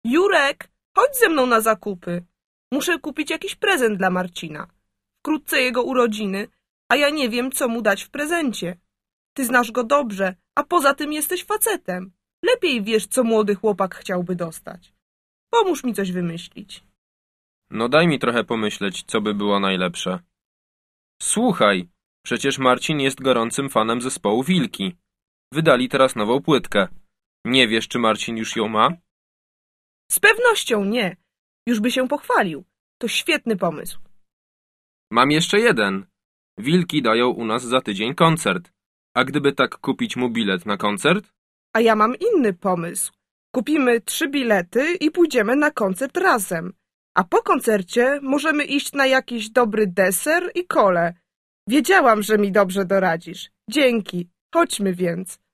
Jurek, chodź ze mną na zakupy. Muszę kupić jakiś prezent dla Marcina. Wkrótce jego urodziny, a ja nie wiem, co mu dać w prezencie. Ty znasz go dobrze, a poza tym jesteś facetem. Lepiej wiesz, co młody chłopak chciałby dostać. Pomóż mi coś wymyślić. No daj mi trochę pomyśleć, co by było najlepsze. Słuchaj, przecież Marcin jest gorącym fanem zespołu Wilki. Wydali teraz nową płytkę. Nie wiesz, czy Marcin już ją ma? Z pewnością nie. Już by się pochwalił. To świetny pomysł. Mam jeszcze jeden. Wilki dają u nas za tydzień koncert. A gdyby tak kupić mu bilet na koncert? A ja mam inny pomysł. Kupimy 3 bilety i pójdziemy na koncert razem. A po koncercie możemy iść na jakiś dobry deser i kole. Wiedziałam, że mi dobrze doradzisz. Dzięki. Chodźmy więc.